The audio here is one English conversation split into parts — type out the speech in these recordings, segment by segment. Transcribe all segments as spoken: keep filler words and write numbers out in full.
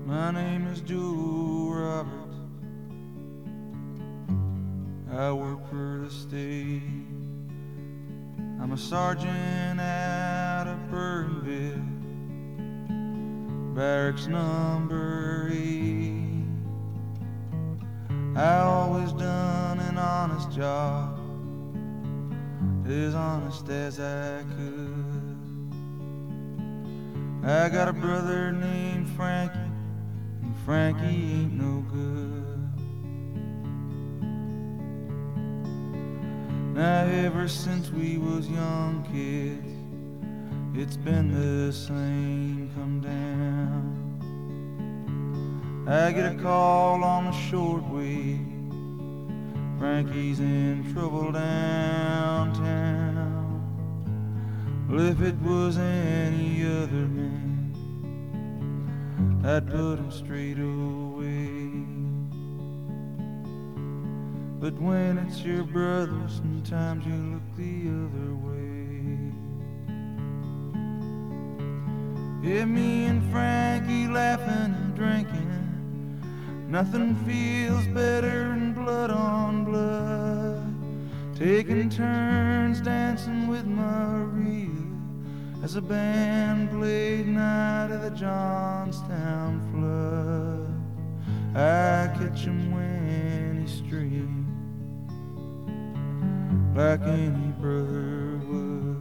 My name is Joe Roberts. I work for the state. I'm a sergeant out of Burtonville, barracks number eight. I always done an honest job, as honest as I could. I got a brother named Frankie, and Frankie ain't no good. Now ever since we was young kids, it's been the same come down. I get a call on the shortwave, Frankie's in trouble downtown. Well, if it was any other man, I'd put him straight away. But when it's your brother, sometimes you look the other way. Yeah, me and Frankie laughing and drinking, nothing feels better than blood on blood. Taking turns dancing with Maria as a band played Night of the Johnstown Flood. I catch him when he streams like any brother would.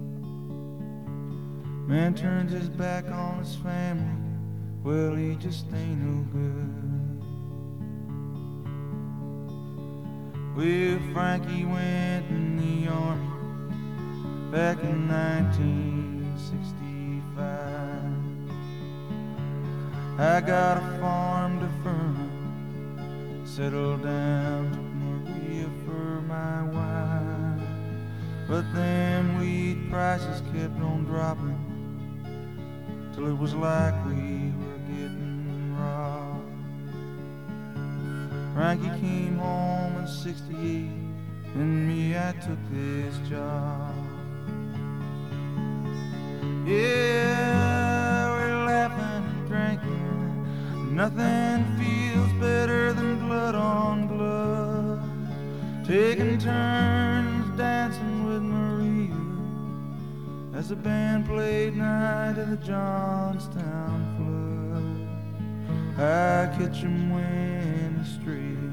Man turns his back on his family, well, he just ain't no good. Well, Frankie went in the army back in nineteen sixty-five. I got a farm to Furman, settled down, took Maria for my wife. But them wheat prices kept on dropping till it was like we were getting robbed. Frankie came home in sixty-eight, and me, I took this job. Yeah, we're laughing and drinking, nothing feels better than blood on blood. Taking turns dancing with Maria as the band played Night of the Johnstown Flood. I catch him when he's straight,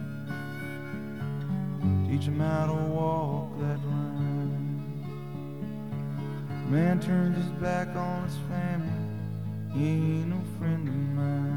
teach him how to walk that line. Man turned his back on his family, he ain't no friend of mine.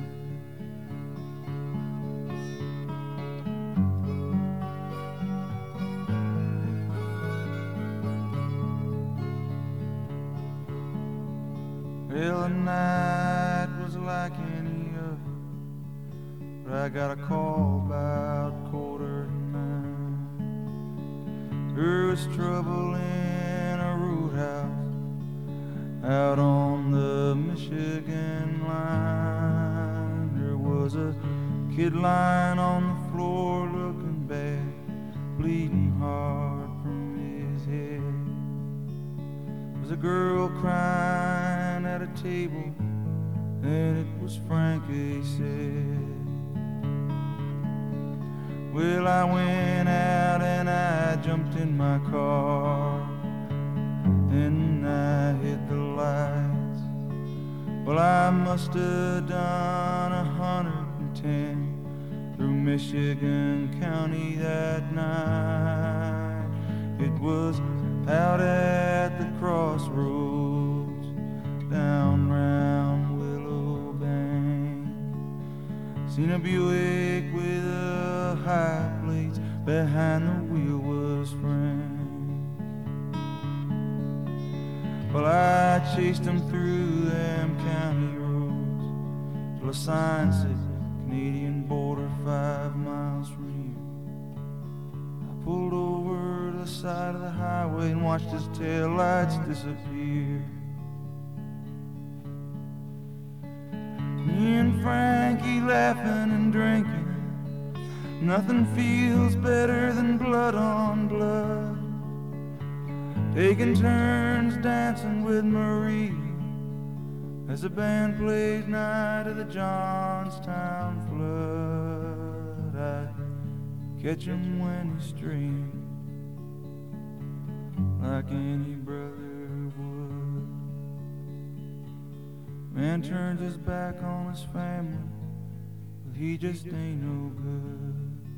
Well, the night was like any other, but I got a call about quarter to nine. There was trouble in a roadhouse out on the Michigan line. There was a kid lying on the floor looking bad, bleeding hard from his head. There was a girl crying at a table, and it was Frankie said. Well, I went out and I jumped in my car, and I hit the lights. Well, I must have done a hundred and ten through Michigan County that night. It was out at the crossroads down round Willow Bank. Seen a Buick with a high plates, behind the wheel was Frank. Well, I chased him through them county roads till a sign said Canadian border five miles from here. I pulled over to the side of the highway and watched his tail lights disappear. Me and Frankie laughing and drinking, nothing feels better than blood on blood. Taking turns dancing with Marie as the band plays Night of the Johnstown Flood. I catch him when he streams like any brother would. Man turns his back on his family, but he just ain't no good.